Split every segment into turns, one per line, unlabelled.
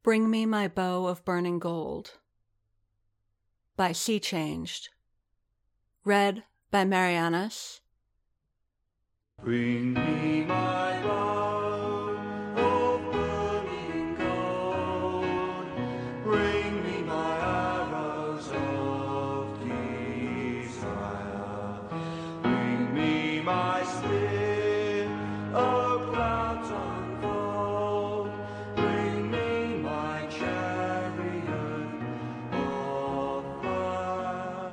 Bring Me My Bow of Burning Gold by Sea Changed. Read by Marianus.
Bring me my bow of burning gold. Bring me my arrows of desire. Bring me my spear of clouds unfold. Bring me my chariot of fire.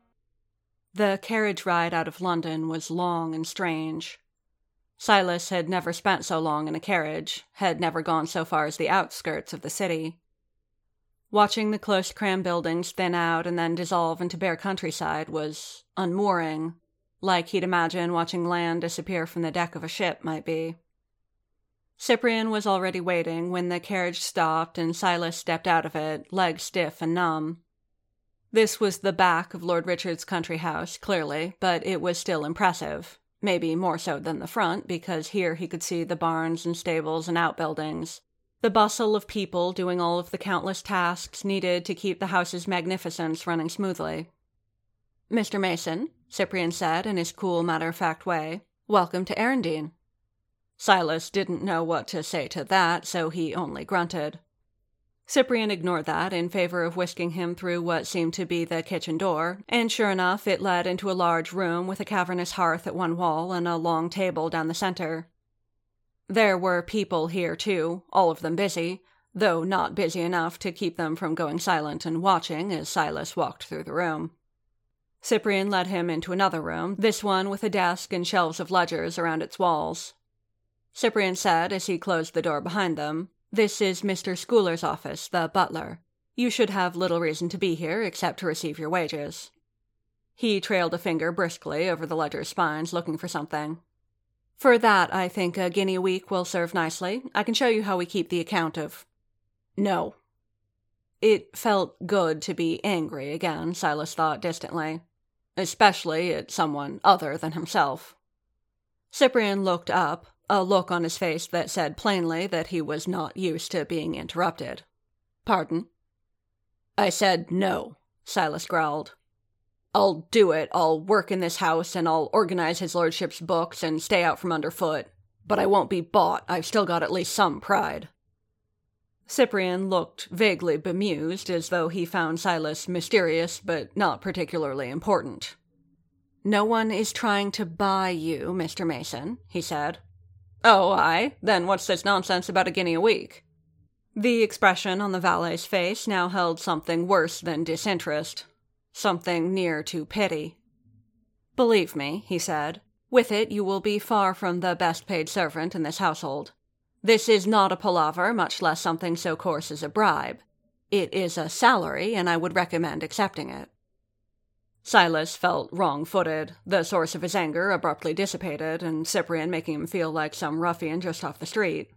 The carriage ride out of London was long and strange. Silas had never spent so long in a carriage, had never gone so far as the outskirts of the city. Watching the close crammed buildings thin out and then dissolve into bare countryside was unmooring, like he'd imagine watching land disappear from the deck of a ship might be. Cyprian was already waiting when the carriage stopped and Silas stepped out of it, legs stiff and numb. This was the back of Lord Richard's country house, clearly, but it was still impressive. Maybe more so than the front, because here he could see the barns and stables and outbuildings, the bustle of people doing all of the countless tasks needed to keep the house's magnificence running smoothly. "Mr. Mason," Cyprian said in his cool, matter-of-fact way, "welcome to Erindene." Silas didn't know what to say to that, so he only grunted. Cyprian ignored that in favor of whisking him through what seemed to be the kitchen door, and sure enough it led into a large room with a cavernous hearth at one wall and a long table down the center. There were people here too, all of them busy, though not busy enough to keep them from going silent and watching as Silas walked through the room. Cyprian led him into another room, this one with a desk and shelves of ledgers around its walls. Cyprian said as he closed the door behind them, "This is Mr. Schuyler's office, the butler. You should have little reason to be here except to receive your wages." He trailed a finger briskly over the ledger's spines, looking for something. "For that, I think a guinea a week will serve nicely. I can show you how we keep the account of—" "No." It felt good to be angry again, Silas thought distantly, especially at someone other than himself. Cyprian looked up, a look on his face that said plainly that he was not used to being interrupted. "Pardon?" "I said no," Silas growled. "I'll do it. I'll work in this house, and I'll organize his lordship's books and stay out from underfoot. But I won't be bought. I've still got at least some pride." Cyprian looked vaguely bemused, as though he found Silas mysterious but not particularly important. "No one is trying to buy you, Mr. Mason," he said. "Oh, aye? Then what's this nonsense about a guinea a week?" The expression on the valet's face now held something worse than disinterest, something near to pity. "Believe me," he said, "with it you will be far from the best-paid servant in this household. This is not a palaver, much less something so coarse as a bribe. It is a salary, and I would recommend accepting it." Silas felt wrong-footed, the source of his anger abruptly dissipated, and Cyprian making him feel like some ruffian just off the street.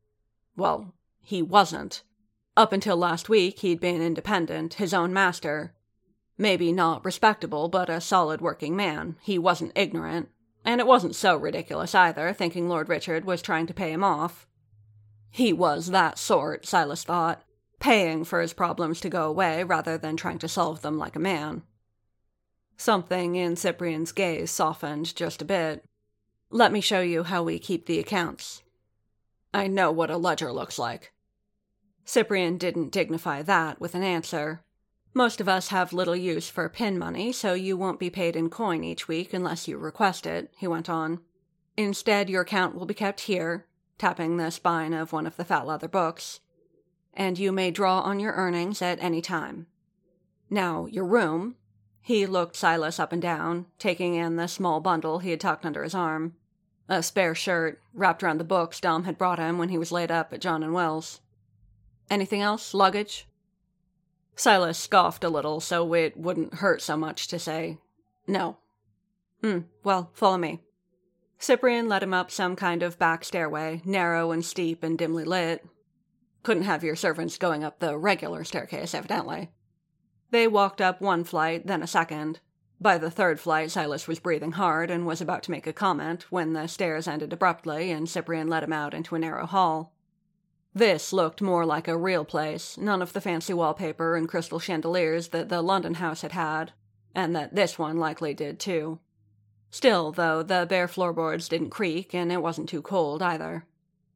Well, he wasn't. Up until last week he'd been independent, his own master. Maybe not respectable, but a solid working man. He wasn't ignorant, and it wasn't so ridiculous either, thinking Lord Richard was trying to pay him off. He was that sort, Silas thought, paying for his problems to go away rather than trying to solve them like a man. Something in Cyprian's gaze softened just a bit. "Let me show you how we keep the accounts." "I know what a ledger looks like." Cyprian didn't dignify that with an answer. "Most of us have little use for pin money, so you won't be paid in coin each week unless you request it," he went on. "Instead, your account will be kept here," tapping the spine of one of the fat leather books, "and you may draw on your earnings at any time. Now, your room—" He looked Silas up and down, taking in the small bundle he had tucked under his arm. A spare shirt, wrapped around the books Dom had brought him when he was laid up at John and Will's. "Anything else? Luggage?" Silas scoffed a little, so it wouldn't hurt so much to say, "No." Well, follow me." Cyprian led him up some kind of back stairway, narrow and steep and dimly lit. Couldn't have your servants going up the regular staircase, evidently. They walked up one flight, then a second. By the third flight, Silas was breathing hard and was about to make a comment when the stairs ended abruptly and Cyprian led him out into a narrow hall. This looked more like a real place, none of the fancy wallpaper and crystal chandeliers that the London house had had, and that this one likely did too. Still, though, the bare floorboards didn't creak, and it wasn't too cold either.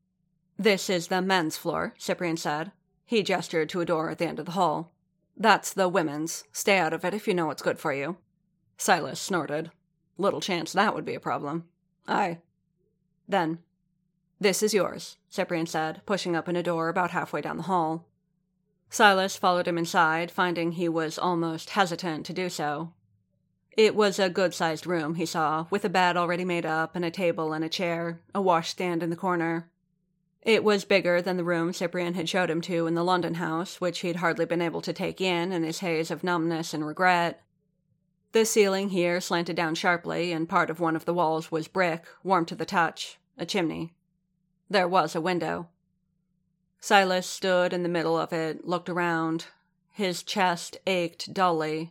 "This is the men's floor," Cyprian said. He gestured to a door at the end of the hall. "That's the women's. Stay out of it if you know what's good for you." Silas snorted. Little chance that would be a problem. "Aye." Then, "This is yours," Cyprian said, pushing open a door about halfway down the hall. Silas followed him inside, finding he was almost hesitant to do so. It was a good-sized room, he saw, with a bed already made up and a table and a chair, a washstand in the corner. It was bigger than the room Cyprian had showed him to in the London house, which he'd hardly been able to take in his haze of numbness and regret. The ceiling here slanted down sharply, and part of one of the walls was brick, warm to the touch, a chimney. There was a window. Silas stood in the middle of it, looked around. His chest ached dully.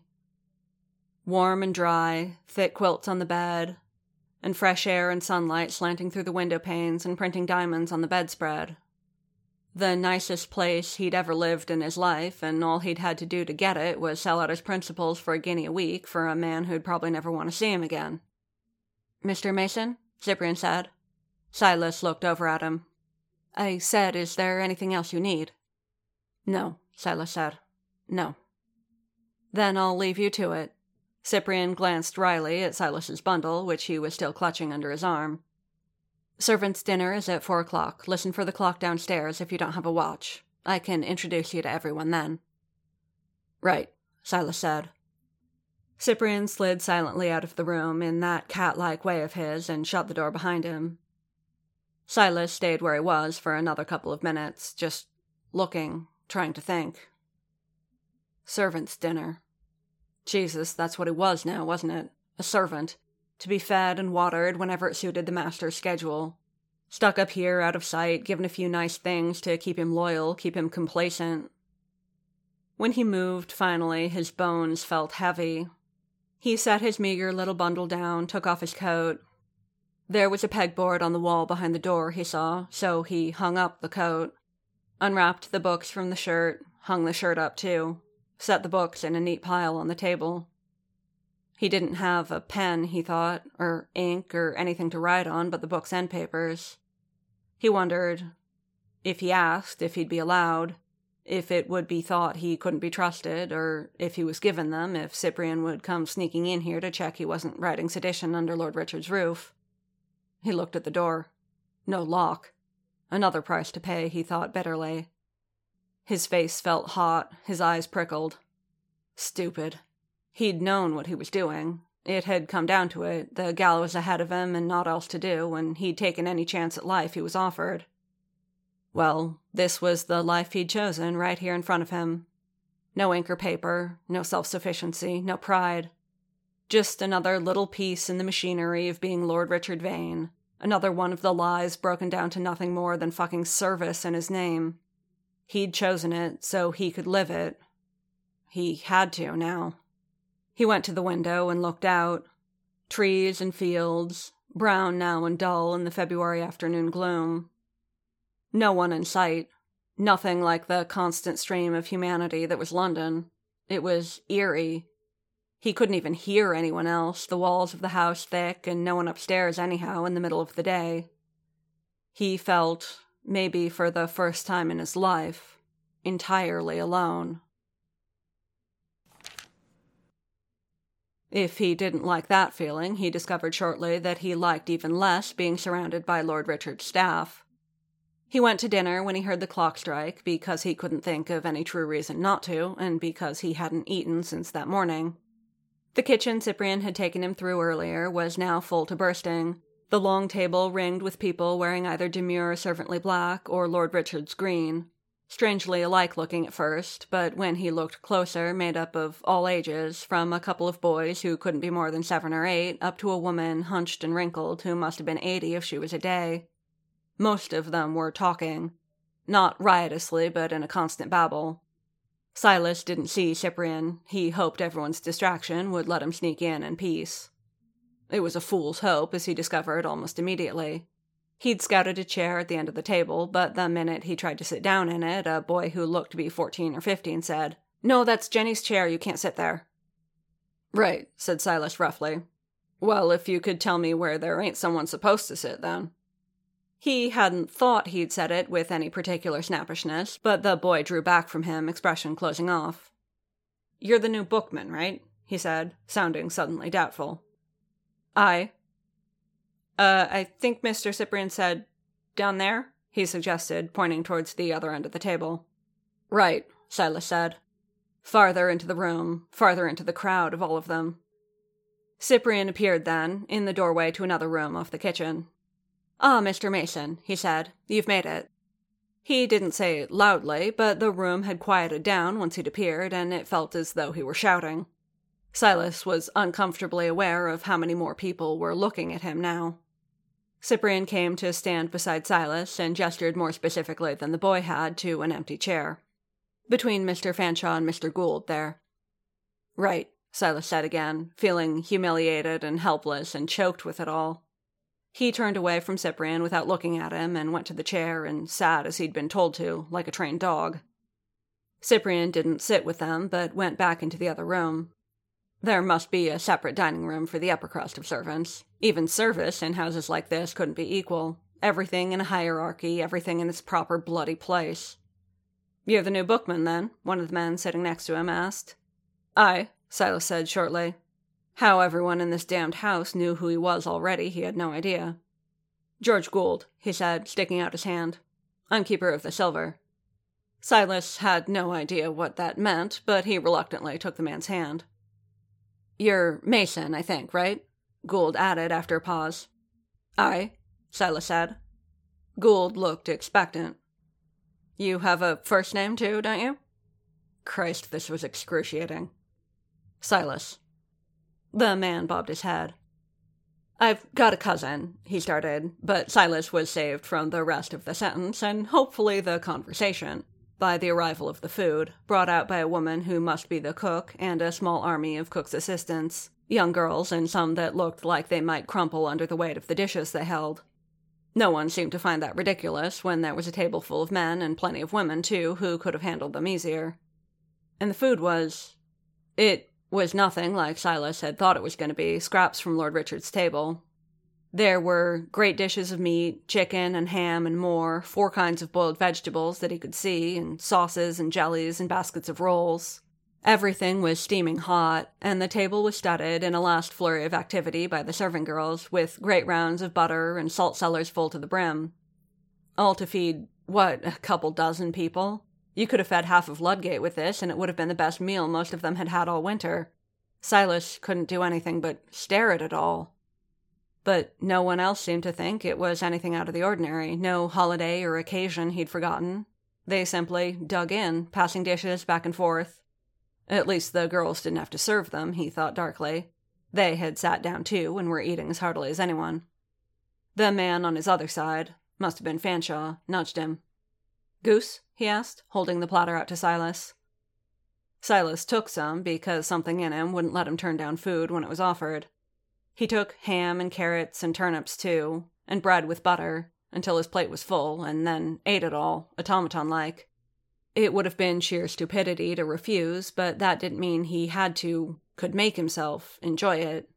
Warm and dry, thick quilts on the bed, and fresh air and sunlight slanting through the window panes and printing diamonds on the bedspread. The nicest place he'd ever lived in his life, and all he'd had to do to get it was sell out his principals for $1 a week for a man who'd probably never want to see him again. "Mr. Mason?" Cyprian said. Silas looked over at him. "I said, is there anything else you need?" "No," Silas said. "No." "Then I'll leave you to it." Cyprian glanced wryly at Silas's bundle, which he was still clutching under his arm. "Servants' dinner is at 4 o'clock. Listen for the clock downstairs if you don't have a watch. I can introduce you to everyone then." "Right," Silas said. Cyprian slid silently out of the room in that cat-like way of his and shut the door behind him. Silas stayed where he was for another couple of minutes, just looking, trying to think. Servants' dinner. Jesus, that's what he was now, wasn't it? A servant. To be fed and watered whenever it suited the master's schedule. Stuck up here out of sight, given a few nice things to keep him loyal, keep him complacent. When he moved, finally, his bones felt heavy. He set his meager little bundle down, took off his coat. There was a pegboard on the wall behind the door, he saw, so he hung up the coat. Unwrapped the books from the shirt, hung the shirt up too. Set the books in a neat pile on the table. He didn't have a pen, he thought, or ink, or anything to write on but the books and papers. He wondered, if he asked, if he'd be allowed, if it would be thought he couldn't be trusted, or if he was given them, if Cyprian would come sneaking in here to check he wasn't writing sedition under Lord Richard's roof. He looked at the door. No lock. Another price to pay, he thought bitterly. His face felt hot, his eyes prickled. Stupid. He'd known what he was doing. It had come down to it, the gallows ahead of him and naught else to do, and he'd taken any chance at life he was offered. Well, this was the life he'd chosen right here in front of him. No ink or paper, no self-sufficiency, no pride. Just another little piece in the machinery of being Lord Richard Vane. Another one of the lies broken down to nothing more than fucking service in his name. He'd chosen it so he could live it. He had to now. He went to the window and looked out. Trees and fields, brown now and dull in the February afternoon gloom. No one in sight. Nothing like the constant stream of humanity that was London. It was eerie. He couldn't even hear anyone else, the walls of the house thick, and no one upstairs anyhow in the middle of the day. He felt, maybe for the first time in his life, entirely alone. If he didn't like that feeling, he discovered shortly that he liked even less being surrounded by Lord Richard's staff. He went to dinner when he heard the clock strike, because he couldn't think of any true reason not to, and because he hadn't eaten since that morning. The kitchen Cyprian had taken him through earlier was now full to bursting, the long table ringed with people wearing either demure servantly black or Lord Richard's green. Strangely alike-looking at first, but when he looked closer, made up of all ages, from a couple of boys who couldn't be more than 7 or 8, up to a woman hunched and wrinkled who must have been 80 if she was a day. Most of them were talking. Not riotously, but in a constant babble. Silas didn't see Cyprian. He hoped everyone's distraction would let him sneak in peace. It was a fool's hope, as he discovered almost immediately. He'd scouted a chair at the end of the table, but the minute he tried to sit down in it, a boy who looked to be 14 or 15 said, "No, that's Jenny's chair, you can't sit there." "Right," said Silas roughly. "Well, if you could tell me where there ain't someone supposed to sit, then." He hadn't thought he'd said it with any particular snappishness, but the boy drew back from him, expression closing off. "You're the new bookman, right?" he said, sounding suddenly doubtful. "Aye." I think Mr. Cyprian said, down there?" he suggested, pointing towards the other end of the table. "Right," Silas said. Farther into the room, farther into the crowd of all of them. Cyprian appeared then, in the doorway to another room off the kitchen. "Ah, Mr. Mason," he said, "you've made it." He didn't say it loudly, but the room had quieted down once he'd appeared, and it felt as though he were shouting. Silas was uncomfortably aware of how many more people were looking at him now. Cyprian came to stand beside Silas and gestured more specifically than the boy had to an empty chair. Between Mr. Fanshawe and Mr. Gould there. "Right," Silas said again, feeling humiliated and helpless and choked with it all. He turned away from Cyprian without looking at him and went to the chair and sat as he'd been told to, like a trained dog. Cyprian didn't sit with them, but went back into the other room. There must be a separate dining room for the upper crust of servants. Even service in houses like this couldn't be equal. Everything in a hierarchy, everything in its proper bloody place. "You're the new bookman, then?" one of the men sitting next to him asked. "Aye," Silas said shortly. How everyone in this damned house knew who he was already, he had no idea. "George Gould," he said, sticking out his hand. "I'm keeper of the silver." Silas had no idea what that meant, but he reluctantly took the man's hand. "You're Mason, I think, right?" Gould added after a pause. "Aye," Silas said. Gould looked expectant. "You have a first name, too, don't you?" Christ, this was excruciating. "Silas." The man bobbed his head. "I've got a cousin," he started, but Silas was saved from the rest of the sentence, and hopefully the conversation, by the arrival of the food, brought out by a woman who must be the cook and a small army of cook's assistants, young girls and some that looked like they might crumple under the weight of the dishes they held. No one seemed to find that ridiculous when there was a table full of men and plenty of women, too, who could have handled them easier. And the food was... It was nothing like Silas had thought it was going to be, scraps from Lord Richard's table. There were great dishes of meat, chicken and ham and more, 4 kinds of boiled vegetables that he could see, and sauces and jellies and baskets of rolls. Everything was steaming hot, and the table was studded in a last flurry of activity by the serving girls, with great rounds of butter and salt cellars full to the brim. All to feed, a couple dozen people? You could have fed half of Ludgate with this, and it would have been the best meal most of them had had all winter. Silas couldn't do anything but stare at it all. But no one else seemed to think it was anything out of the ordinary, no holiday or occasion he'd forgotten. They simply dug in, passing dishes back and forth. At least the girls didn't have to serve them, he thought darkly. They had sat down too and were eating as heartily as anyone. The man on his other side, must have been Fanshawe, nudged him. "Goose?" he asked, holding the platter out to Silas. Silas took some because something in him wouldn't let him turn down food when it was offered. He took ham and carrots and turnips, too, and bread with butter, until his plate was full, and then ate it all, automaton-like. It would have been sheer stupidity to refuse, but that didn't mean he had to, could make himself, enjoy it.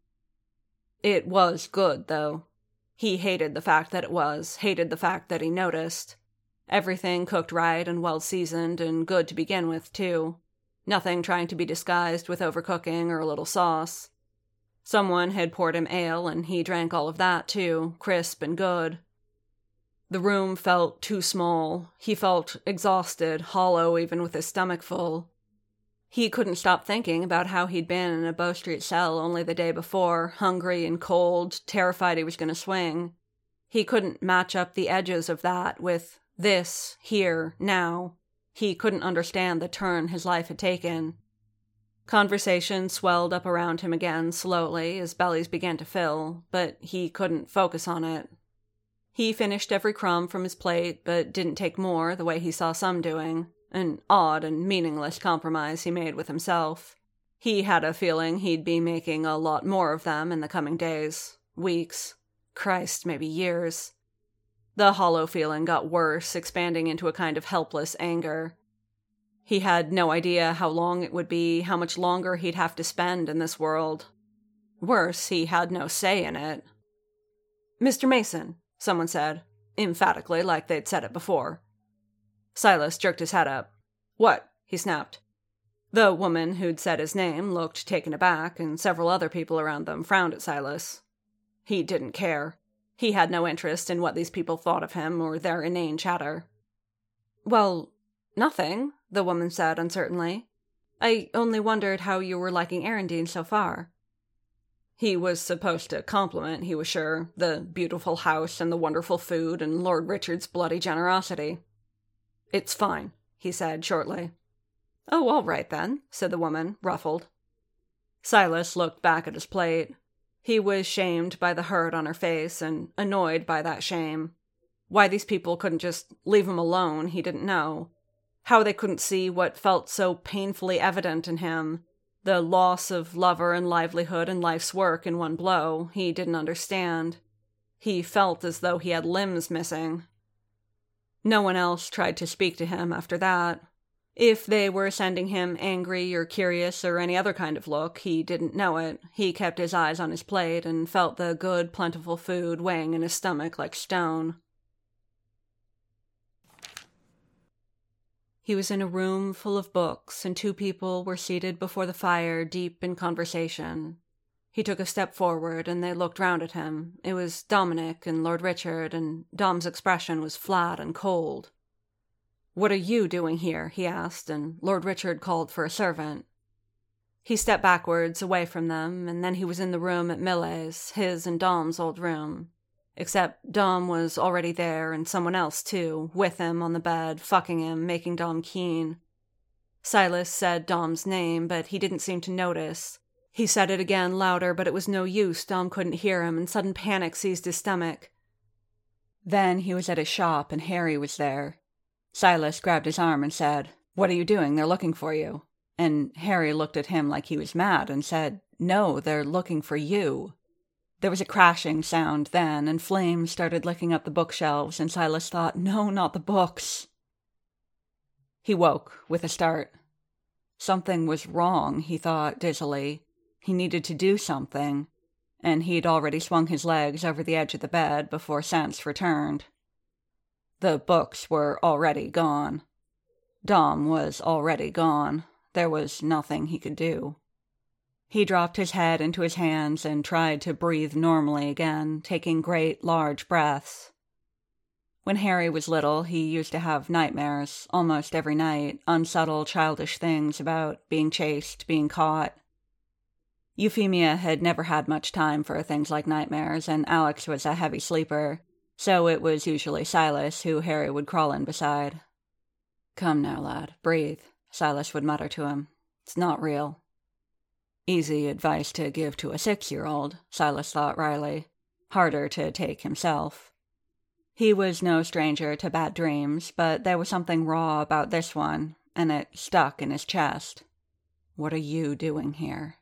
It was good, though. He hated the fact that it was, hated the fact that he noticed. Everything cooked right and well-seasoned and good to begin with, too. Nothing trying to be disguised with overcooking or a little sauce. Someone had poured him ale, and he drank all of that, too, crisp and good. The room felt too small. He felt exhausted, hollow even with his stomach full. He couldn't stop thinking about how he'd been in a Bow Street cell only the day before, hungry and cold, terrified he was going to swing. He couldn't match up the edges of that with this, here, now. He couldn't understand the turn his life had taken. Conversation swelled up around him again slowly as bellies began to fill, but he couldn't focus on it. He finished every crumb from his plate, but didn't take more the way he saw some doing, an odd and meaningless compromise he made with himself. He had a feeling he'd be making a lot more of them in the coming days, weeks, Christ, maybe years. The hollow feeling got worse, expanding into a kind of helpless anger. He had no idea how long it would be, how much longer he'd have to spend in this world. Worse, he had no say in it. "Mr. Mason," someone said, emphatically, like they'd said it before. Silas jerked his head up. "What?" he snapped. The woman who'd said his name looked taken aback, and several other people around them frowned at Silas. He didn't care. He had no interest in what these people thought of him or their inane chatter. "Well, nothing," the woman said uncertainly. "I only wondered how you were liking Arundine so far." He was supposed to compliment, he was sure, the beautiful house and the wonderful food and Lord Richard's bloody generosity. "It's fine," he said shortly. "Oh, all right then," said the woman, ruffled. Silas looked back at his plate. He was shamed by the hurt on her face and annoyed by that shame. Why these people couldn't just leave him alone, he didn't know. How they couldn't see what felt so painfully evident in him, the loss of lover and livelihood and life's work in one blow, he didn't understand. He felt as though he had limbs missing. No one else tried to speak to him after that. If they were sending him angry or curious or any other kind of look, he didn't know it. He kept his eyes on his plate and felt the good, plentiful food weighing in his stomach like stone. He was in a room full of books, and two people were seated before the fire, deep in conversation. He took a step forward, and they looked round at him. It was Dominic and Lord Richard, and Dom's expression was flat and cold. "What are you doing here?" he asked, and Lord Richard called for a servant. He stepped backwards, away from them, and then he was in the room at Millet's, his and Dom's old room. Except Dom was already there, and someone else, too, with him on the bed, fucking him, making Dom keen. Silas said Dom's name, but he didn't seem to notice. He said it again, louder, but it was no use. Dom couldn't hear him, and sudden panic seized his stomach. Then he was at his shop, and Harry was there. Silas grabbed his arm and said, "What are you doing? They're looking for you." And Harry looked at him like he was mad and said, "No, they're looking for you." There was a crashing sound then, and flames started licking up the bookshelves, and Silas thought, "No, not the books." He woke with a start. Something was wrong, he thought dizzily. He needed to do something, and he'd already swung his legs over the edge of the bed before sense returned. The books were already gone. Dom was already gone. There was nothing he could do. He dropped his head into his hands and tried to breathe normally again, taking great, large breaths. When Harry was little, he used to have nightmares, almost every night, unsubtle, childish things about being chased, being caught. Euphemia had never had much time for things like nightmares, and Alex was a heavy sleeper, so it was usually Silas who Harry would crawl in beside. "Come now, lad, breathe," Silas would mutter to him. "It's not real." Easy advice to give to a 6-year-old, Silas thought wryly. Harder to take himself. He was no stranger to bad dreams, but there was something raw about this one, and it stuck in his chest. What are you doing here?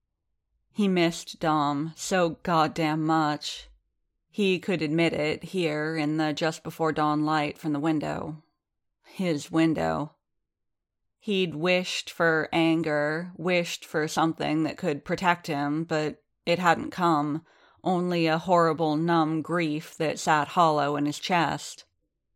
He missed Dom so goddamn much. He could admit it here in the just before dawn light from the window. His window. He'd wished for anger, wished for something that could protect him, but it hadn't come, only a horrible numb grief that sat hollow in his chest.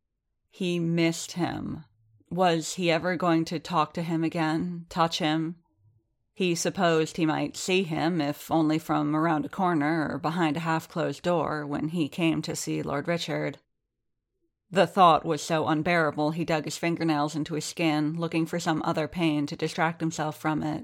He missed him. Was he ever going to talk to him again, touch him? He supposed he might see him, if only from around a corner or behind a half-closed door, when he came to see Lord Richard. The thought was so unbearable he dug his fingernails into his skin, looking for some other pain to distract himself from it.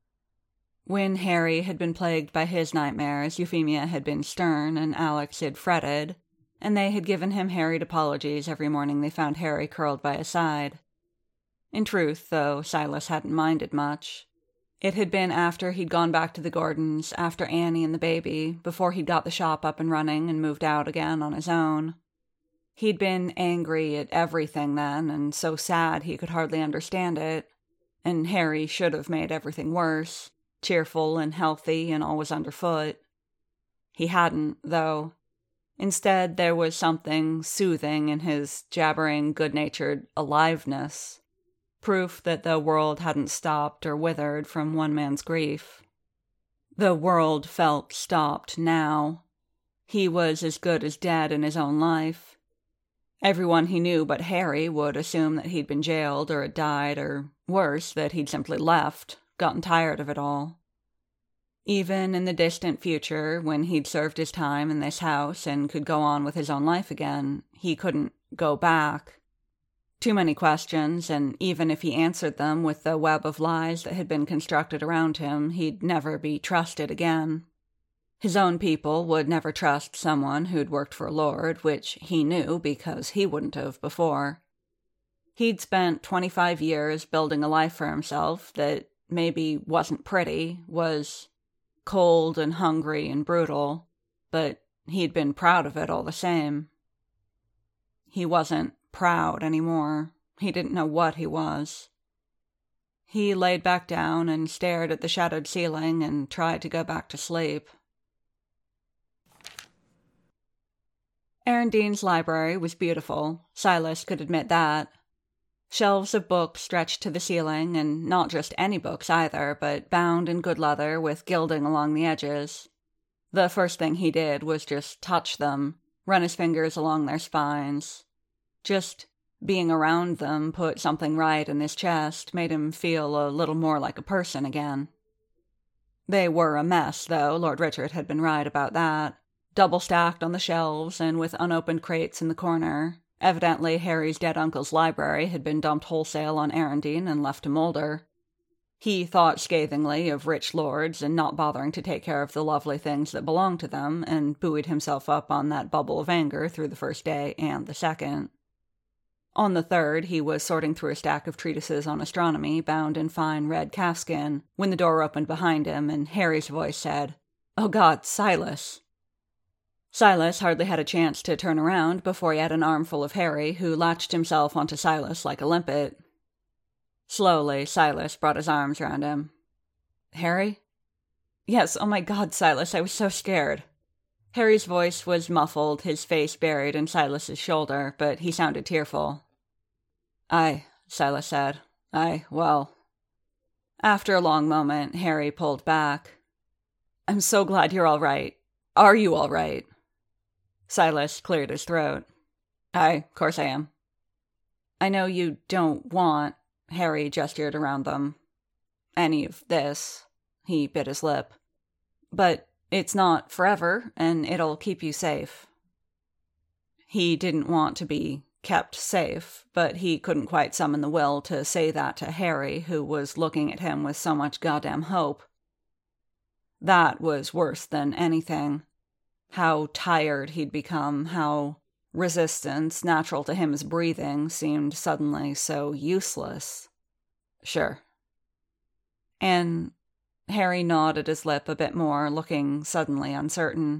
When Harry had been plagued by his nightmares, Euphemia had been stern and Alex had fretted, and they had given him harried apologies every morning they found Harry curled by his side. In truth, though, Silas hadn't minded much. It had been after he'd gone back to the Gordons, after Annie and the baby, before he'd got the shop up and running and moved out again on his own. He'd been angry at everything then, and so sad he could hardly understand it, and Harry should have made everything worse, cheerful and healthy and always underfoot. He hadn't, though. Instead, there was something soothing in his jabbering, good-natured aliveness, proof that the world hadn't stopped or withered from one man's grief. The world felt stopped now. He was as good as dead in his own life. Everyone he knew but Harry would assume that he'd been jailed or had died, or worse, that he'd simply left, gotten tired of it all. Even in the distant future, when he'd served his time in this house and could go on with his own life again, he couldn't go back. Too many questions, and even if he answered them with the web of lies that had been constructed around him, he'd never be trusted again. His own people would never trust someone who'd worked for a lord, which he knew because he wouldn't have before. He'd spent 25 years building a life for himself that maybe wasn't pretty, was cold and hungry and brutal, but he'd been proud of it all the same. He wasn't proud anymore. He didn't know what he was. He laid back down and stared at the shadowed ceiling and tried to go back to sleep. Arendine's library was beautiful. Silas could admit that. Shelves of books stretched to the ceiling, and not just any books either, but bound in good leather with gilding along the edges. The first thing he did was just touch them, run his fingers along their spines. Just being around them put something right in his chest, made him feel a little more like a person again. They were a mess, though. Lord Richard had been right about that. Double-stacked on the shelves and with unopened crates in the corner. Evidently, Harry's dead uncle's library had been dumped wholesale on Arendine and left to molder. He thought scathingly of rich lords and not bothering to take care of the lovely things that belonged to them, and buoyed himself up on that bubble of anger through the first day and the second. On the third, he was sorting through a stack of treatises on astronomy, bound in fine red calfskin, when the door opened behind him, and Harry's voice said, "Oh God, Silas!" Silas hardly had a chance to turn around before he had an armful of Harry, who latched himself onto Silas like a limpet. Slowly, Silas brought his arms round him. "Harry?" "Yes, oh my God, Silas, I was so scared." Harry's voice was muffled, his face buried in Silas's shoulder, but he sounded tearful. "Aye," Silas said. "Aye, well." After a long moment, Harry pulled back. "I'm so glad you're all right. Are you all right?" Silas cleared his throat. "Aye, course I am." "I know you don't want," Harry gestured around them, "any of this." He bit his lip. "But it's not forever, and it'll keep you safe." He didn't want to be kept safe, but he couldn't quite summon the will to say that to Harry, who was looking at him with so much goddamn hope. That was worse than anything. How tired he'd become, how resistance, natural to him as breathing, seemed suddenly so useless. "Sure." And Harry gnawed his lip a bit more, looking suddenly uncertain.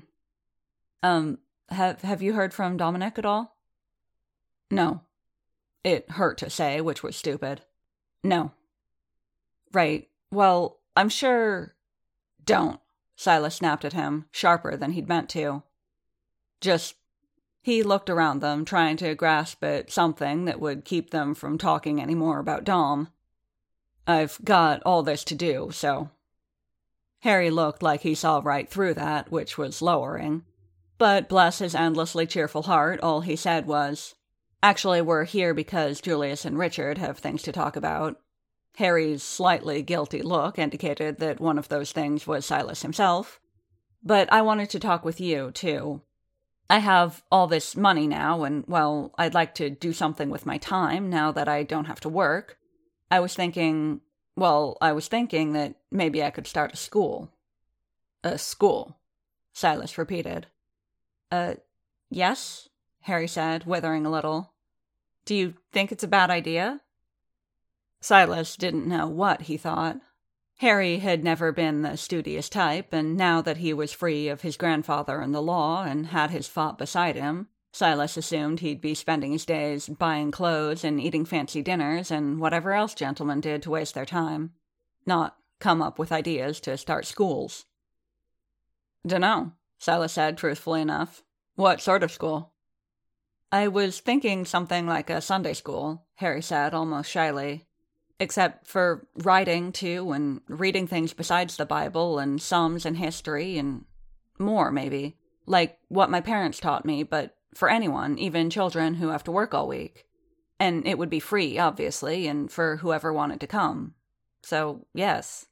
Have you heard from Dominic at all?" "No." It hurt to say, which was stupid. "No." "Right. Well, I'm sure—" "Don't." Silas snapped at him, sharper than he'd meant to. "Just—" He looked around them, trying to grasp at something that would keep them from talking any more about Dom. "I've got all this to do, so—" Harry looked like he saw right through that, which was lowering. But bless his endlessly cheerful heart, all he said was, "Actually, we're here because Julius and Richard have things to talk about." Harry's slightly guilty look indicated that one of those things was Silas himself. "But I wanted to talk with you, too. I have all this money now, and, well, I'd like to do something with my time now that I don't have to work. I was thinking that maybe I could start a school." "A school?" Silas repeated. Yes," Harry said, withering a little. "Do you think it's a bad idea?" Silas didn't know what he thought. Harry had never been the studious type, and now that he was free of his grandfather and the law and had his fop beside him, Silas assumed he'd be spending his days buying clothes and eating fancy dinners and whatever else gentlemen did to waste their time, not come up with ideas to start schools. "Dunno," Silas said truthfully enough. What sort of school? I was thinking something like a Sunday school, Harry said, almost shyly. Except for writing, too, and reading things besides the Bible, and sums and history, and more, maybe. Like what my parents taught me, but for anyone, even children who have to work all week. And it would be free, obviously, and for whoever wanted to come. So, yes.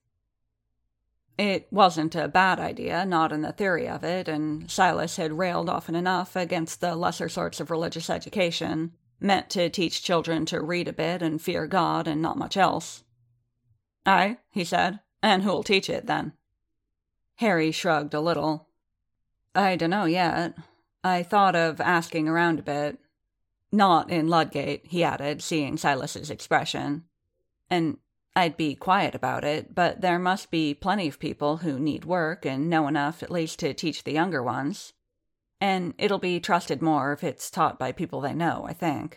It wasn't a bad idea, not in the theory of it, and Silas had railed often enough against the lesser sorts of religious education, meant to teach children to read a bit and fear God and not much else. Aye, he said, and who'll teach it, then? Harry shrugged a little. I dunno yet. I thought of asking around a bit. Not in Ludgate, he added, seeing Silas's expression. And I'd be quiet about it, but there must be plenty of people who need work and know enough at least to teach the younger ones. And it'll be trusted more if it's taught by people they know, I think.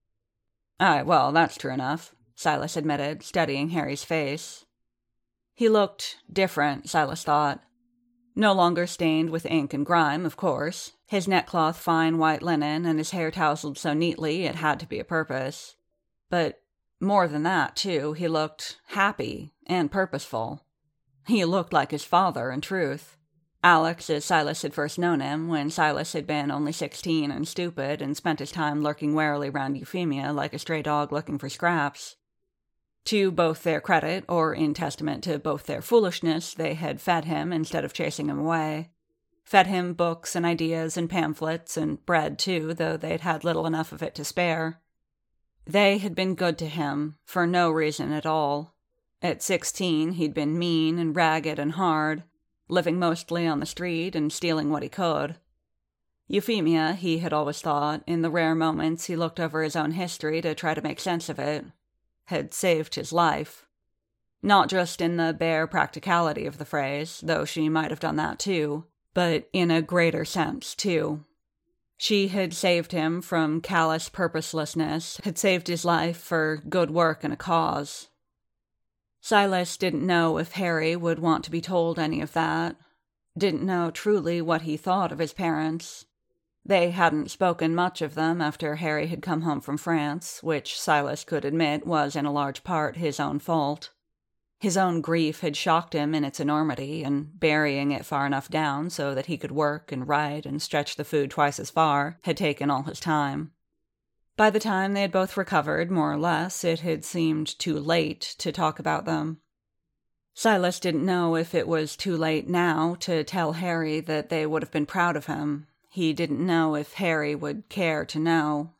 Aye, well, that's true enough, Silas admitted, studying Harry's face. He looked different, Silas thought. No longer stained with ink and grime, of course, his neckcloth fine white linen and his hair tousled so neatly it had to be a purpose. But more than that, too, he looked happy and purposeful. He looked like his father, in truth. Alex, as Silas had first known him, when Silas had been only 16 and stupid and spent his time lurking warily round Euphemia like a stray dog looking for scraps. To both their credit, or in testament to both their foolishness, they had fed him instead of chasing him away. Fed him books and ideas and pamphlets, and bread too, though they'd had little enough of it to spare. They had been good to him, for no reason at all. At 16, he'd been mean and ragged and hard, living mostly on the street and stealing what he could. Euphemia, he had always thought, in the rare moments he looked over his own history to try to make sense of it, had saved his life. Not just in the bare practicality of the phrase, though she might have done that too, but in a greater sense, too. She had saved him from callous purposelessness, had saved his life for good work and a cause. Silas didn't know if Harry would want to be told any of that, didn't know truly what he thought of his parents. They hadn't spoken much of them after Harry had come home from France, which Silas could admit was in a large part his own fault. His own grief had shocked him in its enormity, and burying it far enough down so that he could work and write and stretch the food twice as far had taken all his time. By the time they had both recovered, more or less, it had seemed too late to talk about them. Silas didn't know if it was too late now to tell Harry that they would have been proud of him. He didn't know if Harry would care to know.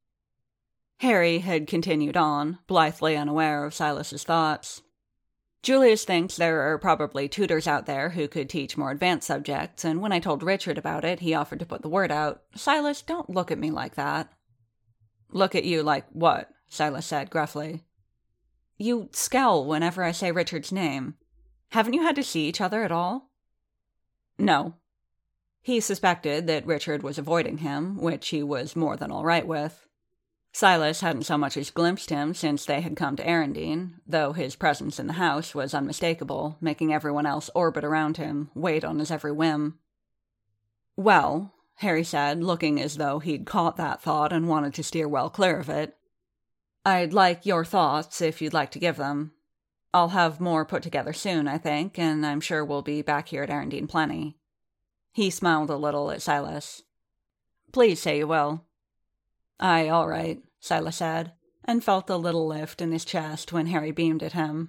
Harry had continued on, blithely unaware of Silas's thoughts. Julius thinks there are probably tutors out there who could teach more advanced subjects, and when I told Richard about it, he offered to put the word out. Silas, don't look at me like that. Look at you like what? Silas said gruffly. You scowl whenever I say Richard's name. Haven't you had to see each other at all? No. He suspected that Richard was avoiding him, which he was more than all right with. Silas hadn't so much as glimpsed him since they had come to Erindine, though his presence in the house was unmistakable, making everyone else orbit around him, wait on his every whim. Well, Harry said, looking as though he'd caught that thought and wanted to steer well clear of it. I'd like your thoughts, if you'd like to give them. I'll have more put together soon, I think, and I'm sure we'll be back here at Erindine plenty. He smiled a little at Silas. Please say you will. Aye, all right, Silas said, and felt a little lift in his chest when Harry beamed at him.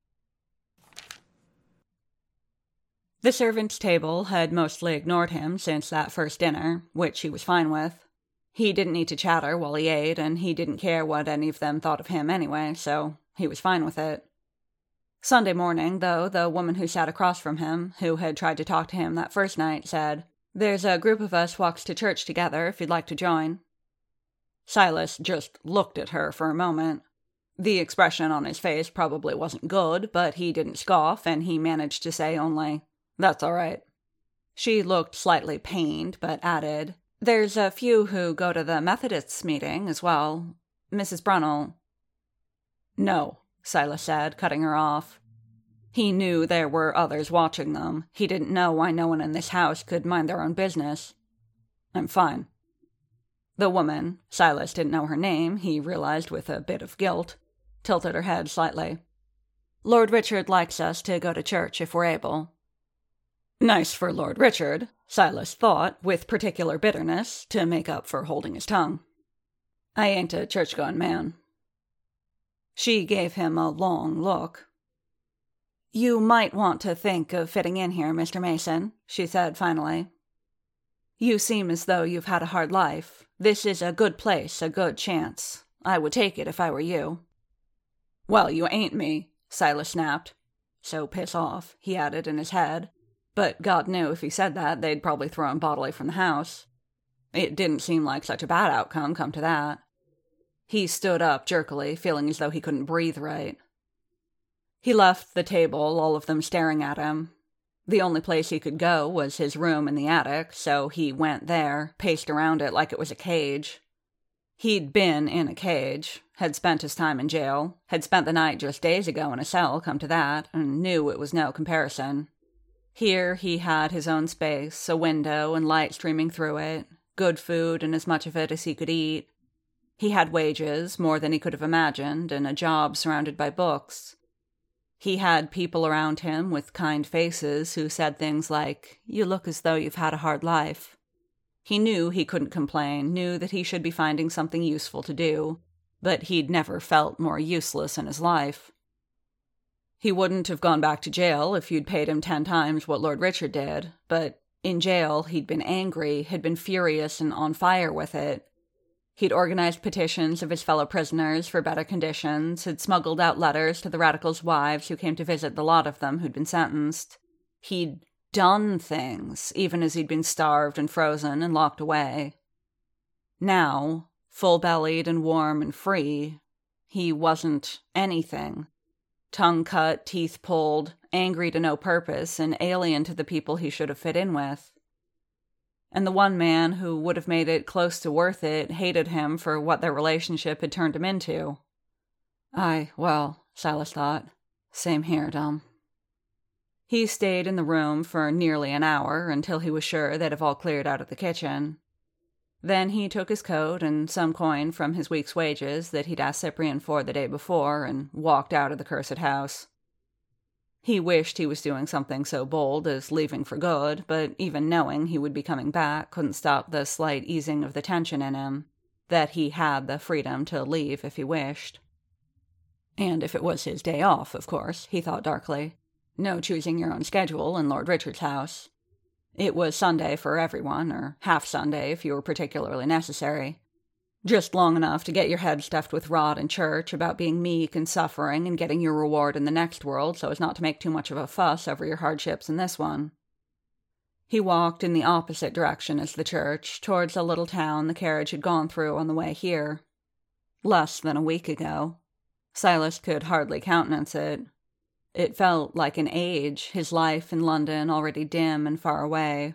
The servants' table had mostly ignored him since that first dinner, which he was fine with. He didn't need to chatter while he ate, and he didn't care what any of them thought of him anyway, so he was fine with it. Sunday morning, though, the woman who sat across from him, who had tried to talk to him that first night, said, "There's a group of us walks to church together, if you'd like to join." Silas just looked at her for a moment. The expression on his face probably wasn't good, but he didn't scoff, and he managed to say only, "That's all right." She looked slightly pained, but added, "There's a few who go to the Methodists' meeting as well. Mrs. Brunel." "No," Silas said, cutting her off. He knew there were others watching them. He didn't know why no one in this house could mind their own business. I'm fine." The woman, Silas didn't know her name, he realized with a bit of guilt, tilted her head slightly. "Lord Richard likes us to go to church if we're able." Nice for Lord Richard, Silas thought, with particular bitterness, to make up for holding his tongue. "I ain't a church-going man." She gave him a long look. "You might want to think of fitting in here, Mr. Mason," she said finally. "You seem as though you've had a hard life. This is a good place, a good chance. I would take it if I were you." "Well, you ain't me," Silas snapped. "So piss off," he added in his head. But God knew if he said that, they'd probably throw him bodily from the house. It didn't seem like such a bad outcome, come to that. He stood up jerkily, feeling as though he couldn't breathe right. He left the table, all of them staring at him. The only place he could go was his room in the attic, so he went there, paced around it like it was a cage. He'd been in a cage, had spent his time in jail, had spent the night just days ago in a cell, come to that, and knew it was no comparison. Here he had his own space, a window and light streaming through it, good food and as much of it as he could eat. He had wages, more than he could have imagined, and a job surrounded by books. He had people around him with kind faces who said things like, "You look as though you've had a hard life." He knew he couldn't complain, knew that he should be finding something useful to do, but he'd never felt more useless in his life. He wouldn't have gone back to jail if you'd paid him 10 times what Lord Richard did, but in jail he'd been angry, had been furious and on fire with it. He'd organized petitions of his fellow prisoners for better conditions, had smuggled out letters to the radicals' wives who came to visit the lot of them who'd been sentenced. He'd done things, even as he'd been starved and frozen and locked away. Now, full-bellied and warm and free, he wasn't anything. Tongue cut, teeth pulled, angry to no purpose, and alien to the people he should have fit in with. And the one man who would have made it close to worth it hated him for what their relationship had turned him into. Well, Silas thought, same here, Dom. He stayed in the room for nearly an hour until he was sure they'd have all cleared out of the kitchen. Then he took his coat and some coin from his week's wages that he'd asked Cyprian for the day before and walked out of the cursed house. He wished he was doing something so bold as leaving for good, but even knowing he would be coming back couldn't stop the slight easing of the tension in him, that he had the freedom to leave if he wished. And if it was his day off, of course, he thought darkly. No choosing your own schedule in Lord Richard's house. It was Sunday for everyone, or half Sunday if you were particularly necessary. Just long enough to get your head stuffed with rot in church about being meek and suffering and getting your reward in the next world so as not to make too much of a fuss over your hardships in this one. He walked in the opposite direction as the church, towards a little town the carriage had gone through on the way here. Less than a week ago. Silas could hardly countenance it. It felt like an age, his life in London already dim and far away.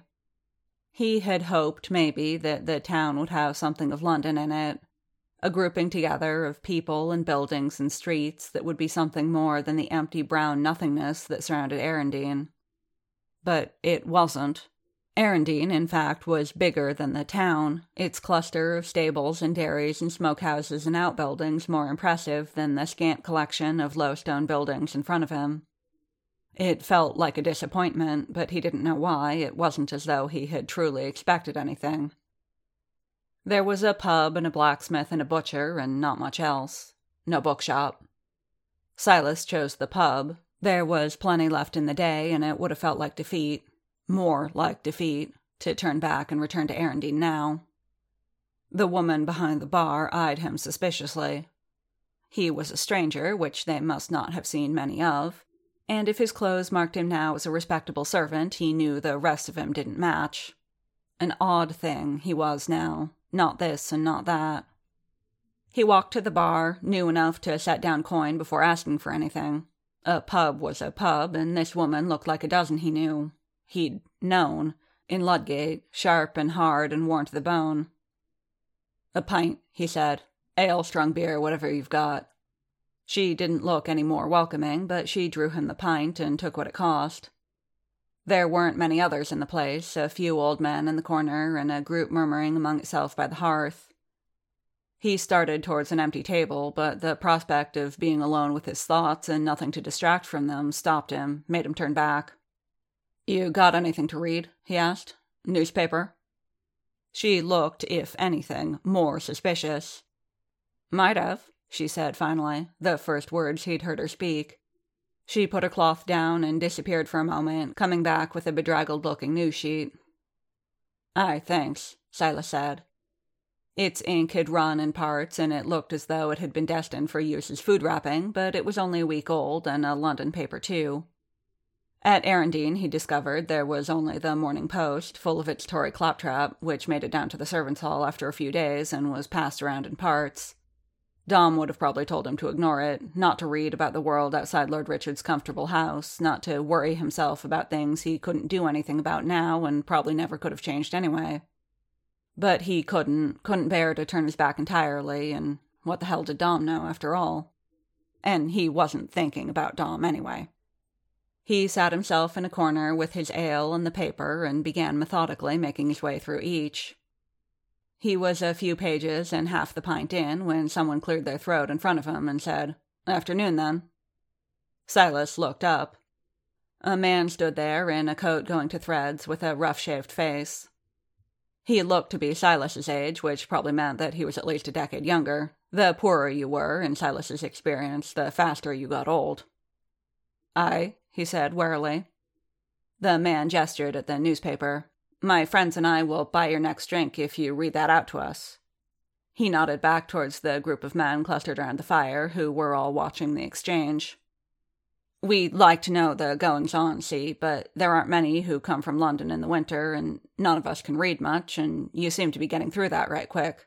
He had hoped, maybe, that the town would have something of London in it, a grouping together of people and buildings and streets that would be something more than the empty brown nothingness that surrounded Erindene. But it wasn't. Erindene, in fact, was bigger than the town, its cluster of stables and dairies and smokehouses and outbuildings more impressive than the scant collection of low stone buildings in front of him. It felt like a disappointment, but he didn't know why. It wasn't as though he had truly expected anything. There was a pub and a blacksmith and a butcher, and not much else. No bookshop. Silas chose the pub. There was plenty left in the day, and it would have felt like defeat. More like defeat, to turn back and return to Erindene now. The woman behind the bar eyed him suspiciously. He was a stranger, which they must not have seen many of, and if his clothes marked him now as a respectable servant, he knew the rest of him didn't match. An odd thing he was now, not this and not that. He walked to the bar, knew enough to set down coin before asking for anything. A pub was a pub, and this woman looked like a dozen he knew. He'd known, in Ludgate, sharp and hard and worn to the bone. "A pint," he said. "Ale, strong beer, whatever you've got." She didn't look any more welcoming, but she drew him the pint and took what it cost. There weren't many others in the place, a few old men in the corner and a group murmuring among itself by the hearth. He started towards an empty table, but the prospect of being alone with his thoughts and nothing to distract from them stopped him, made him turn back. "You got anything to read?" he asked. "Newspaper?" She looked, if anything, more suspicious. "Might have," she said finally, the first words he'd heard her speak. She put her cloth down and disappeared for a moment, coming back with a bedraggled-looking news sheet. "Aye, thanks," Silas said. Its ink had run in parts, and it looked as though it had been destined for use as food wrapping, but it was only a week old, and a London paper too. At Arundine, he discovered, there was only the Morning Post, full of its Tory claptrap, which made it down to the servants' hall after a few days and was passed around in parts. Dom would have probably told him to ignore it, not to read about the world outside Lord Richard's comfortable house, not to worry himself about things he couldn't do anything about now and probably never could have changed anyway. But he couldn't bear to turn his back entirely, and what the hell did Dom know, after all? And he wasn't thinking about Dom anyway. He sat himself in a corner with his ale and the paper and began methodically making his way through each. He was a few pages and half the pint in when someone cleared their throat in front of him and said, "Afternoon, then." Silas looked up. A man stood there in a coat going to threads with a rough-shaved face. He looked to be Silas's age, which probably meant that he was at least a decade younger. The poorer you were, in Silas's experience, the faster you got old. "Aye," he said warily. The man gestured at the newspaper. "My friends and I will buy your next drink if you read that out to us." He nodded back towards the group of men clustered around the fire, who were all watching the exchange. "We'd like to know the goings-on, see, but there aren't many who come from London in the winter, and none of us can read much, and you seem to be getting through that right quick."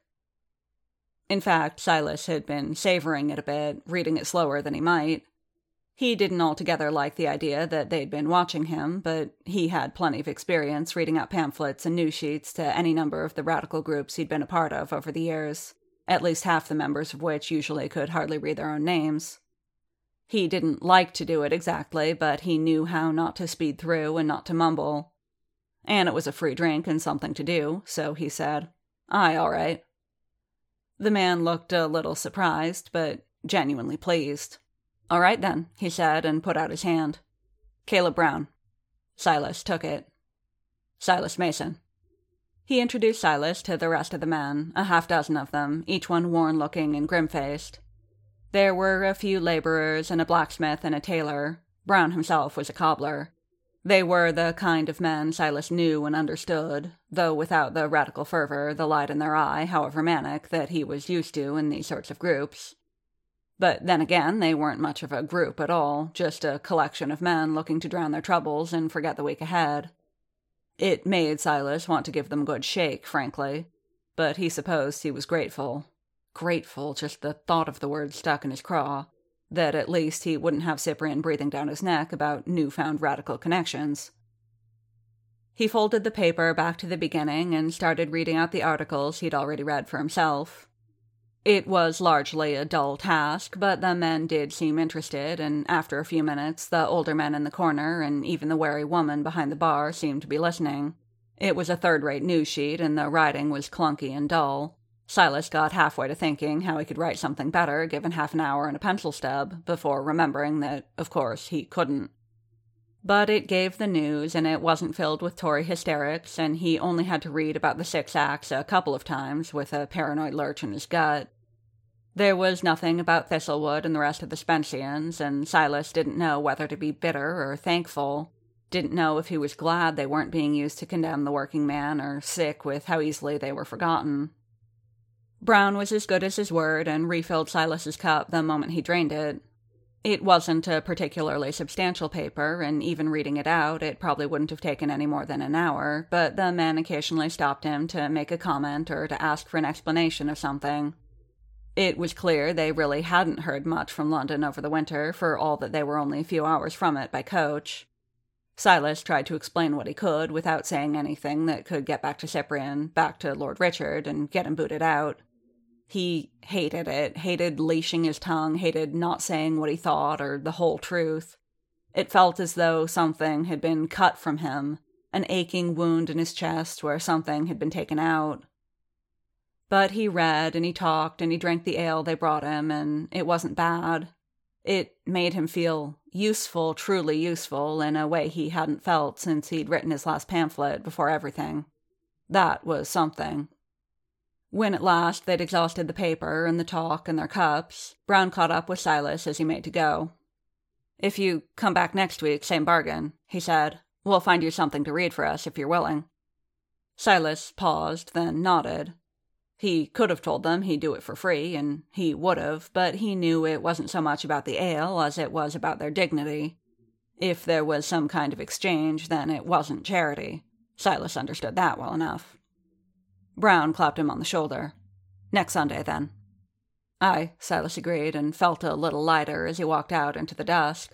In fact, Silas had been savoring it a bit, reading it slower than he might. He didn't altogether like the idea that they'd been watching him, but he had plenty of experience reading out pamphlets and news sheets to any number of the radical groups he'd been a part of over the years, at least half the members of which usually could hardly read their own names. He didn't like to do it exactly, but he knew how not to speed through and not to mumble. And it was a free drink and something to do, so he said, "Aye, all right." The man looked a little surprised, but genuinely pleased. "All right, then," he said, and put out his hand. "Caleb Brown." Silas took it. "Silas Mason." He introduced Silas to the rest of the men, a half-dozen of them, each one worn-looking and grim-faced. There were a few laborers and a blacksmith and a tailor. Brown himself was a cobbler. They were the kind of men Silas knew and understood, though without the radical fervor, the light in their eye, however manic, that he was used to in these sorts of groups. But then again, they weren't much of a group at all, just a collection of men looking to drown their troubles and forget the week ahead. It made Silas want to give them a good shake, frankly, but he supposed he was grateful. Grateful, just the thought of the word stuck in his craw, that at least he wouldn't have Cyprian breathing down his neck about newfound radical connections. He folded the paper back to the beginning and started reading out the articles he'd already read for himself. It was largely a dull task, but the men did seem interested, and after a few minutes, the older men in the corner and even the wary woman behind the bar seemed to be listening. It was a third-rate news sheet, and the writing was clunky and dull. Silas got halfway to thinking how he could write something better given half an hour and a pencil stub, before remembering that, of course, he couldn't. But it gave the news, and it wasn't filled with Tory hysterics, and he only had to read about the 6 acts a couple of times with a paranoid lurch in his gut. There was nothing about Thistlewood and the rest of the Spenceans, and Silas didn't know whether to be bitter or thankful. Didn't know if he was glad they weren't being used to condemn the working man, or sick with how easily they were forgotten. Brown was as good as his word and refilled Silas's cup the moment he drained it. It wasn't a particularly substantial paper, and even reading it out, it probably wouldn't have taken any more than an hour, but the men occasionally stopped him to make a comment or to ask for an explanation of something. It was clear they really hadn't heard much from London over the winter, for all that they were only a few hours from it by coach. Silas tried to explain what he could without saying anything that could get back to Cyprian, back to Lord Richard, and get him booted out. He hated it, hated leashing his tongue, hated not saying what he thought or the whole truth. It felt as though something had been cut from him, an aching wound in his chest where something had been taken out. But he read, and he talked, and he drank the ale they brought him, and it wasn't bad. It made him feel useful, truly useful, in a way he hadn't felt since he'd written his last pamphlet before everything. That was something. When at last they'd exhausted the paper and the talk and their cups, Brown caught up with Silas as he made to go. "If you come back next week, same bargain," he said. "We'll find you something to read for us if you're willing." Silas paused, then nodded. He could have told them he'd do it for free, and he would have, but he knew it wasn't so much about the ale as it was about their dignity. If there was some kind of exchange, then it wasn't charity. Silas understood that well enough. Brown clapped him on the shoulder. "Next Sunday, then." "Aye," Silas agreed, and felt a little lighter as he walked out into the dusk.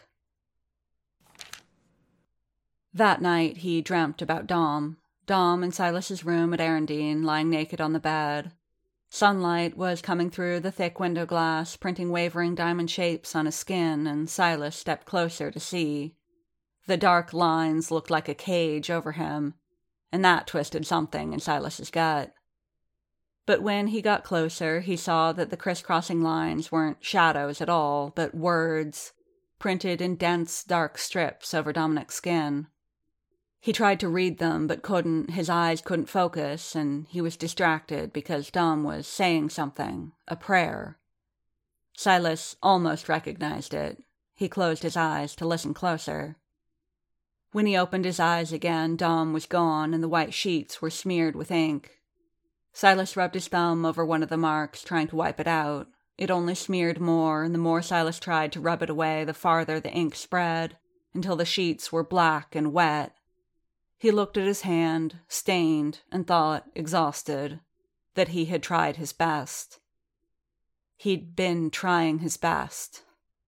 That night he dreamt about Dom in Silas's room at Arundine, lying naked on the bed. Sunlight was coming through the thick window glass, printing wavering diamond shapes on his skin, and Silas stepped closer to see. The dark lines looked like a cage over him, and that twisted something in Silas's gut. But when he got closer, he saw that the crisscrossing lines weren't shadows at all, but words, printed in dense, dark strips over Dominic's skin. He tried to read them, but couldn't. His eyes couldn't focus, and he was distracted because Dom was saying something, a prayer. Silas almost recognized it. He closed his eyes to listen closer. When he opened his eyes again, Dom was gone, and the white sheets were smeared with ink. Silas rubbed his thumb over one of the marks, trying to wipe it out. It only smeared more, and the more Silas tried to rub it away, the farther the ink spread, until the sheets were black and wet. He looked at his hand, stained, and thought, exhausted, that he had tried his best. He'd been trying his best.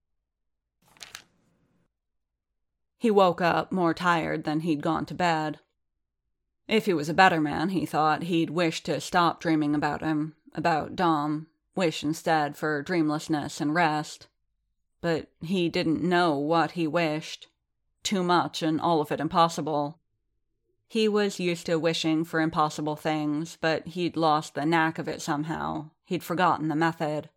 He woke up more tired than he'd gone to bed. If he was a better man, he thought, he'd wish to stop dreaming about him, about Dom, wish instead for dreamlessness and rest. But he didn't know what he wished. Too much, and all of it impossible. He was used to wishing for impossible things, but he'd lost the knack of it somehow. He'd forgotten the method.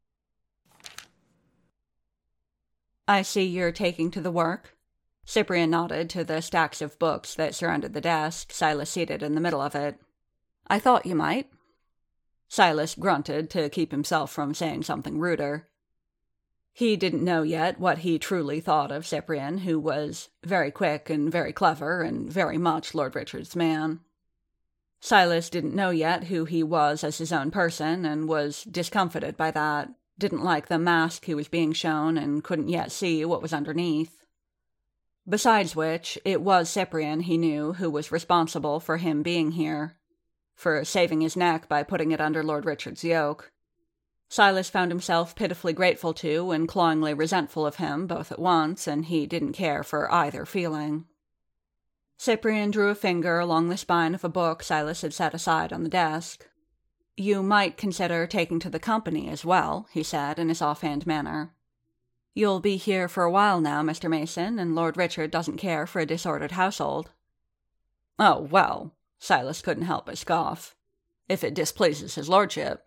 "I see you're taking to the work." Cyprian nodded to the stacks of books that surrounded the desk, Silas seated in the middle of it. "I thought you might." Silas grunted to keep himself from saying something ruder. He didn't know yet what he truly thought of Cyprian, who was very quick and very clever and very much Lord Richard's man. Silas didn't know yet who he was as his own person, and was discomfited by that, didn't like the mask he was being shown, and couldn't yet see what was underneath. Besides which, it was Cyprian, he knew, who was responsible for him being here, for saving his neck by putting it under Lord Richard's yoke. Silas found himself pitifully grateful to and clawingly resentful of him both at once, and he didn't care for either feeling. Cyprian drew a finger along the spine of a book Silas had set aside on the desk. "You might consider taking to the company as well," he said in his offhand manner. "You'll be here for a while now, Mr. Mason, and Lord Richard doesn't care for a disordered household." "Oh, well," Silas couldn't help but scoff, "if it displeases his lordship."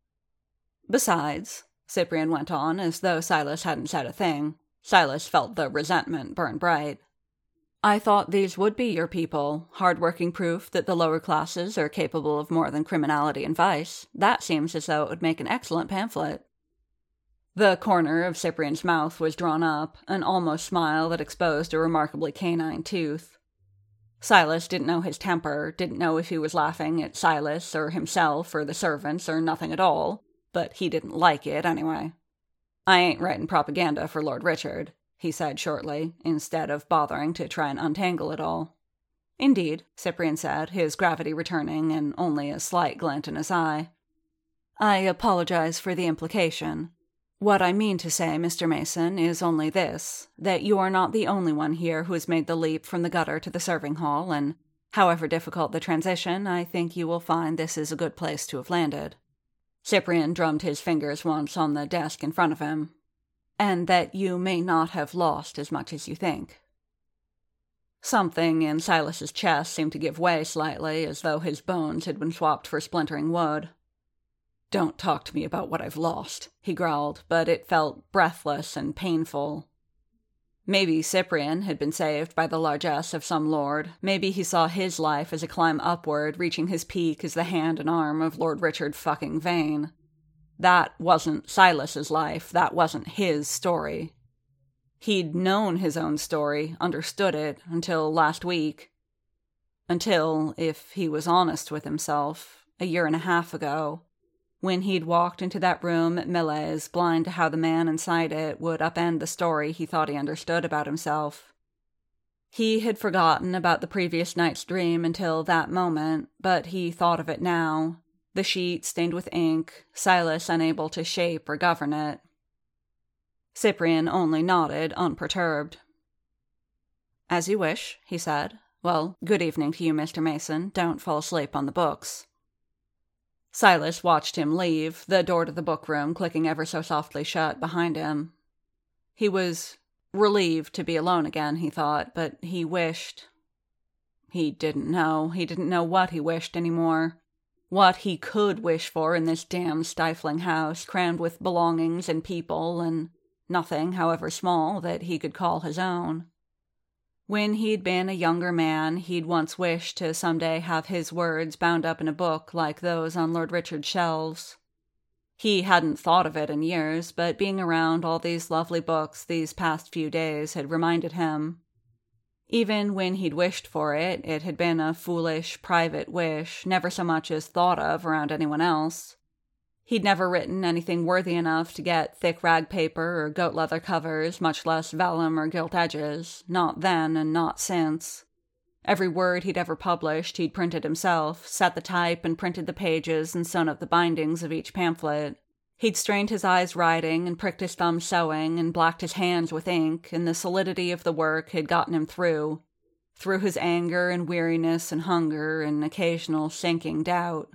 "Besides," Cyprian went on, as though Silas hadn't said a thing. Silas felt the resentment burn bright. "I thought these would be your people, hard-working proof that the lower classes are capable of more than criminality and vice. That seems as though it would make an excellent pamphlet." The corner of Cyprian's mouth was drawn up, an almost smile that exposed a remarkably canine tooth. Silas didn't know his temper, didn't know if he was laughing at Silas or himself or the servants or nothing at all, but he didn't like it anyway. "I ain't writing propaganda for Lord Richard," he said shortly, instead of bothering to try and untangle it all. "Indeed," Cyprian said, his gravity returning and only a slight glint in his eye. "I apologize for the implication. What I mean to say, Mr. Mason, is only this, that you are not the only one here who has made the leap from the gutter to the serving hall, and however difficult the transition, I think you will find this is a good place to have landed." Cyprian drummed his fingers once on the desk in front of him. and that you may not have lost as much as you think. Something in Silas's chest seemed to give way slightly, as though his bones had been swapped for splintering wood. "Don't talk to me about what I've lost," he growled, but it felt breathless and painful. Maybe Cyprian had been saved by the largesse of some lord. Maybe he saw his life as a climb upward, reaching his peak as the hand and arm of Lord Richard fucking Vane. That wasn't Silas's life. That wasn't his story. He'd known his own story, understood it, until last week. Until, if he was honest with himself, a year and a half ago, when he'd walked into that room at Millais, blind to how the man inside it would upend the story he thought he understood about himself. He had forgotten about the previous night's dream until that moment, but he thought of it now. The sheet stained with ink, Silas unable to shape or govern it. Cyprian only nodded, unperturbed. "As you wish," he said. "Well, good evening to you, Mr. Mason. Don't fall asleep on the books." Silas watched him leave, the door to the book room clicking ever so softly shut behind him. He was relieved to be alone again, he thought, but he wished... He didn't know what he wished anymore. What he could wish for in this damn stifling house, crammed with belongings and people, and nothing, however small, that he could call his own. When he'd been a younger man, he'd once wished to someday have his words bound up in a book like those on Lord Richard's shelves. He hadn't thought of it in years, but being around all these lovely books these past few days had reminded him. Even when he'd wished for it, it had been a foolish, private wish, never so much as thought of around anyone else. He'd never written anything worthy enough to get thick rag paper or goat leather covers, much less vellum or gilt edges. Not then and not since. Every word he'd ever published he'd printed himself, set the type and printed the pages and sewn up the bindings of each pamphlet. He'd strained his eyes writing and pricked his thumbs sewing and blacked his hands with ink, and the solidity of the work had gotten him through his anger and weariness and hunger and occasional sinking doubt.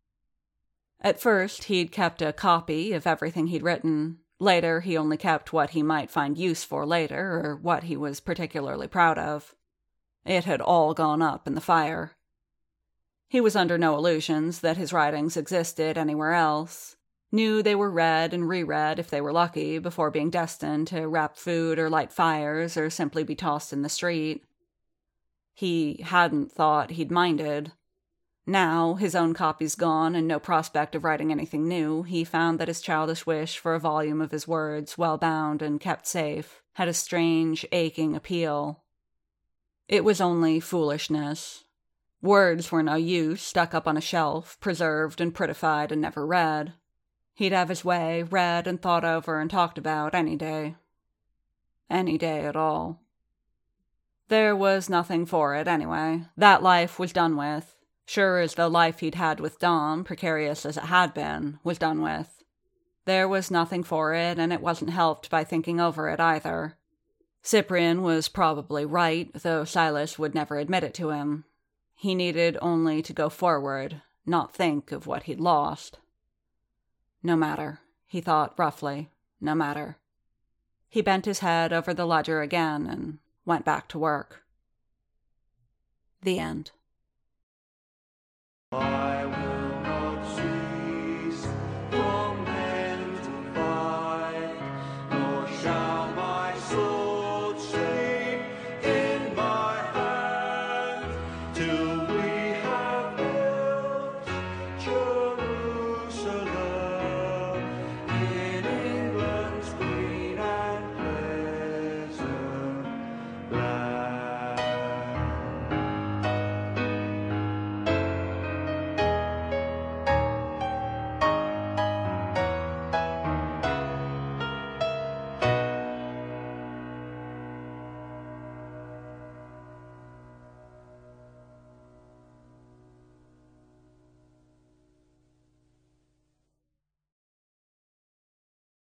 At first, he'd kept a copy of everything he'd written. Later, he only kept what he might find use for later, or what he was particularly proud of. It had all gone up in the fire. He was under no illusions that his writings existed anywhere else. Knew they were read and reread if they were lucky, before being destined to wrap food or light fires or simply be tossed in the street. He hadn't thought he'd minded. Now, his own copies gone and no prospect of writing anything new, he found that his childish wish for a volume of his words, well bound and kept safe, had a strange, aching appeal. It was only foolishness. Words were no use, stuck up on a shelf, preserved and prettified and never read. He'd have his way, read and thought over and talked about any day. Any day at all. There was nothing for it, anyway. That life was done with. Sure as the life he'd had with Dom, precarious as it had been, was done with. There was nothing for it, and it wasn't helped by thinking over it either. Cyprian was probably right, though Silas would never admit it to him. He needed only to go forward, not think of what he'd lost. No matter, he thought roughly, no matter. He bent his head over the ledger again and went back to work. The end.
I will